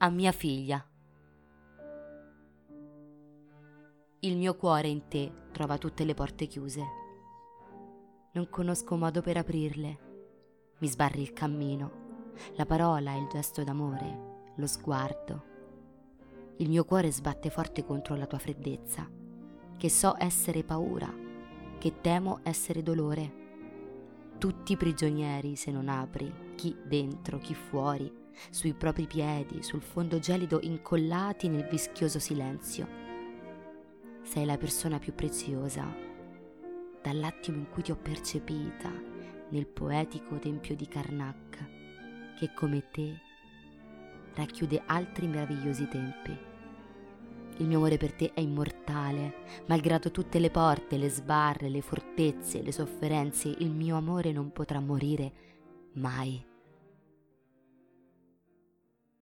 a mia figlia. Il mio cuore in te trova tutte le porte chiuse. Non conosco modo per aprirle. Mi sbarri il cammino, la parola, il gesto d'amore, lo sguardo. Il mio cuore sbatte forte contro la tua freddezza, che so essere paura, che temo essere dolore. Tutti prigionieri se non apri, chi dentro, chi fuori, sui propri piedi, sul fondo gelido incollati nel vischioso silenzio. Sei la persona più preziosa, dall'attimo in cui ti ho percepita nel poetico tempio di Karnak, che come te racchiude altri meravigliosi tempi. Il mio amore per te è immortale, malgrado tutte le porte, le sbarre, le fortezze, le sofferenze, il mio amore non potrà morire mai.